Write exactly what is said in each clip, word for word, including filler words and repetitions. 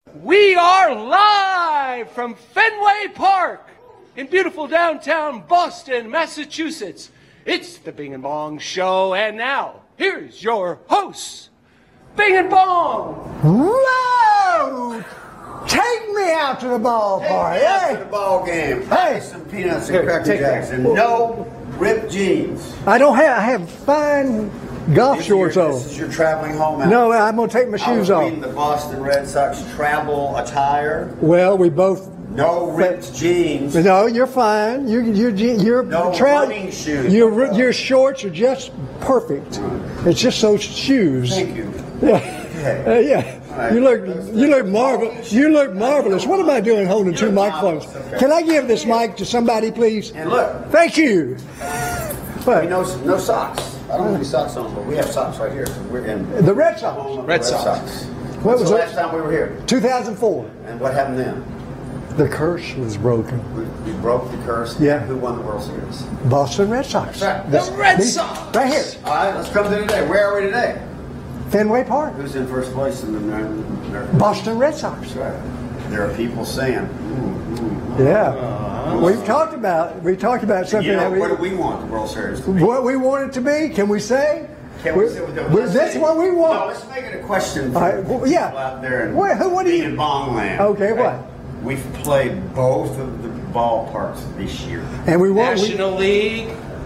We are live from Fenway Park in beautiful downtown Boston, Massachusetts. It's the Bing and Bong Show, and now, here's your hosts, Bing and Bong. Whoa! Take me out to the ballpark, Take me out hey? to the ball game. Hey. Some peanuts and Here, cracker take jacks that. and no ripped jeans. I don't have, I have fine golf This is shorts your, on. This is your traveling home outfit. No, I'm going to take my I was shoes off. reading the Boston Red Sox travel attire. Well, we both... No ripped jeans. No, you're fine. You're, you're, you're No tra- running shoes. Your, your shorts are just perfect. It's just those shoes. Thank you. Yeah. Uh, yeah. right. You look you look marvelous. You look marvelous. What am I doing holding two microphones? Can I give this mic to somebody, please? And look. Thank you. We no, no socks. I don't have any socks on, but we have socks right here. So we're in The Red Sox. home of Red the Sox. What When's was the it? last time we were here? two thousand four. And what happened then? The curse was broken. We, we broke the curse. Yeah. Who won the World Series? Boston Red Sox. That's right. This- The Red these- Sox. Right here. All right, let's come to today. Where are we today? Fenway Park. Who's in first place in the American? American Boston Red Sox. That's right. There are people saying, ooh, ooh. Yeah. We've talked about we taled about something You know, that we, what do we want the World Series to be? what we want it to be. Can we say? Can we We- say, we- let's that's say- what we want. No, let's make it a question for All right, well, yeah. people out there in What- who- what do you- in Bongland. Okay, what? We've played both of the ballparks this year. And we want we, National League.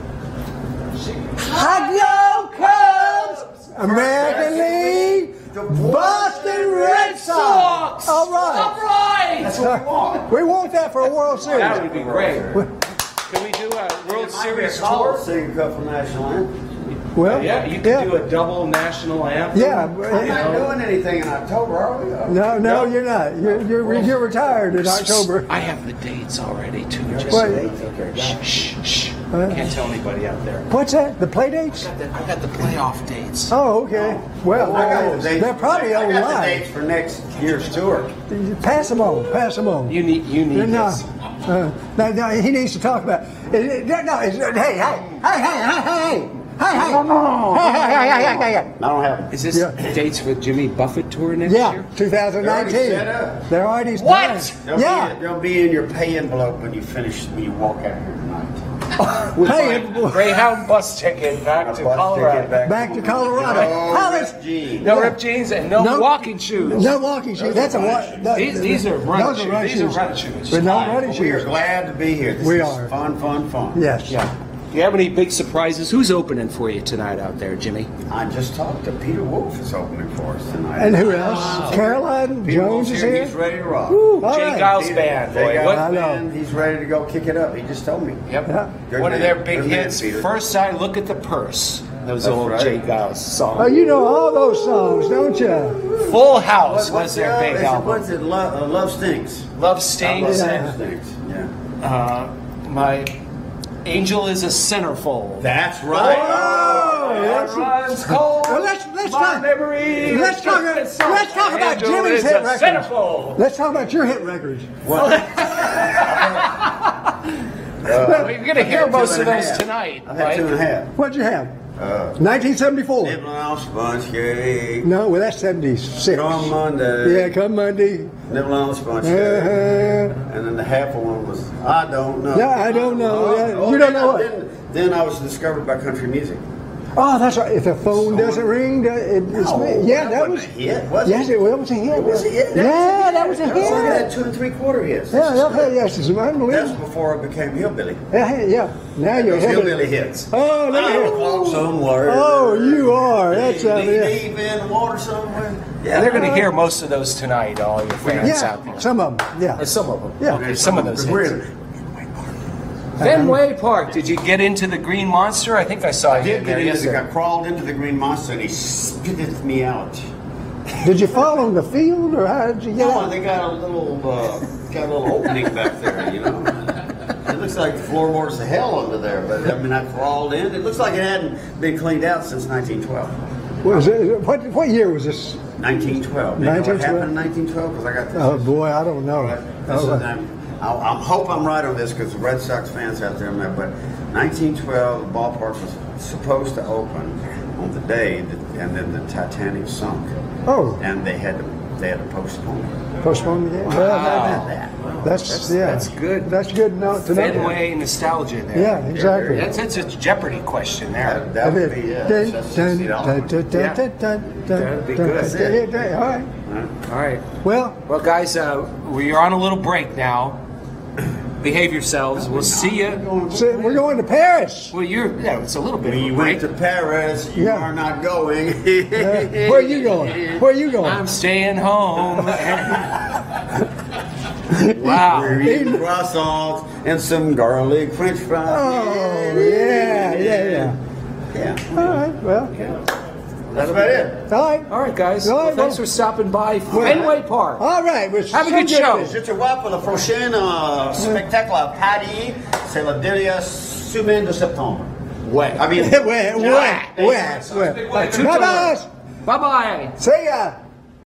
Hot Cubs, American League, The Boston Red Sox. All right. All right. That's what we want. We want that for a World Series. That would be great. Can we do a World Series tour? Sing a couple national anthems. Well, Yeah, you could yeah. do a double national anthem. Yeah, We're but- not doing anything in October, are we? No, no, you're not. You're you're, you're retired in October. I have the dates already too. Just What? Okay, shh, shh, shh. Uh, Can't tell anybody out there. What's that? The play dates? I got the, I got the playoff dates. Oh, okay. Well, I got the dates. they're probably I got the online. dates for next year's tour. Pass them on. Pass them on. You need, you need No, this. uh, no, no, he needs to talk about. It, no, no, it's, hey, hey, hey, hey, hey, hey, hey, hey, no, hey, hey, hey, hey, hey, hey. I don't have it. Is this Yeah. dates for Jimmy Buffett tour next Yeah, year? twenty nineteen. They're already set up. They're already What? done. They'll, Yeah. be, they'll be in your pay envelope when you finish, when you walk out here tonight. With Hey, my Greyhound bus ticket back A to bus Colorado. ticket back, Back to Colorado. No How is- ripped jeans. No ripped jeans and no, No- walking shoes. No walking shoes. That's a running what? These- these are running those shoes. running These are shoes. running shoes. But no Fine, running but We are shoes. glad to be here. This We is are. fun, fun, fun. Yes. Yeah. Do you have any big surprises? Who's opening for you tonight out there, Jimmy? I just talked to Peter Wolf is opening for us tonight. And who else? Caroline Peter Jones Wolf's is here. here. He's ready to rock. Woo, all Jay right. Giles Peter- band, Jay boy. Giles What? I know. band, He's ready to go kick it up. He just told me. Yep. Yeah. Good One of man. their big Good man, hits, Peter. First I Look at the Purse. Those That's old right. Jay Giles songs. Oh, you know all those songs, don't you? Full House What- was their uh, big is it- album. What's it? Love, uh, Love Stinks. Love Stings Love and Stinks. Yeah. uh, my Angel is a Centerfold. That's right. Oh, That that's- runs cold. Well, let's- let's my talk- memory. let's talk about- let's talk about Angel Jimmy's is hit a records. Centerfold. Let's talk about your hit records. Well, you're going to hear I've had two most and of a those half. tonight, I've had two and a Mike. half. What'd you have? Uh, nineteen seventy-four. Nibbling on sponge cake. No, well that's seventy-six. On Monday. Yeah, come Monday. Nibbling on sponge Uh, cake. And then the half one was, I don't know. Yeah, I don't know. Yeah, Oh, you don't then know I- what? Then, then I was discovered by country music. Oh, that's right. If the phone doesn't ring, it, it's No, me. Yeah, that that wasn't was. a hit, was yes, it? it was a hit. It was a hit. Yeah, that was a That was like that hit. two and three quarter hits. Yeah, This is okay, good. yes, it's That's unbelievable. before it became hillbilly. Yeah, yeah. Now you're Those headed- hillbilly hits. Oh, let me I hear. will walk somewhere. Oh, you are. That's uh, deep, yeah. deep in the water somewhere. Yeah, They're going to hear most of those tonight, all your fans out Yeah, there. some of them. Yeah. Uh, Some of them. Yeah. Okay, some of those Because we're hits. in- Fenway Park. Did you get into the Green Monster? I think I saw you I did in get there into the, I yesterday. crawled into the green monster and he spitted me out. Did you fall on the field or how did you get No, out? they got a little, uh, got a little opening back there, you know. It looks like the floorboards of hell under there, but I mean, I crawled in. It looks like it hadn't been cleaned out since nineteen twelve. Was it, what, what year was this? nineteen twelve. You know what nineteen twelve? happened in nineteen twelve? Because I got this. Oh, boy, I don't know. This is, Oh, I'm, I, I hope I'm right on this because the Red Sox fans out there, know, but nineteen twelve, the ballpark was supposed to open on the day, that, and then the Titanic sunk, oh, and they had to they had to postpone it. Postpone the game. Well, Wow. that- that's, That's- yeah. that's good. That's good no, to know. Fenway nostalgia there. Yeah, exactly. That's, that's a Jeopardy question there. That, that would be, yeah. Dun, that's dun, sixty dun, dollars. dun, dun, Yeah. dun, dun, dun, That'd be dun, good. dun, dun, dun, dun. All right. All right. Well, Well, guys, uh, we're on a little break now. Behave yourselves. We'll see you. so we're going to Paris. Well, you're. Yeah, it's a little bit We of a went break. to Paris. You Yeah. are not going. Uh, where are you going? Where are you going? I'm staying home. Wow. We're eating croissants and some garlic French fries. Oh, yeah, yeah, yeah. Yeah. All right, well, That's about it. all right. All right, guys. All right, Well, thanks well- for stopping by Fenway Park. All right. well, Have a so good show. this. Je te vois pour le prochain euh, spectacle à Paris. C'est la dernière semaine de septembre. Ouais. I mean, Ouais, ouais, ouais, ouais. Two Bye-bye. Bye bye. See ya.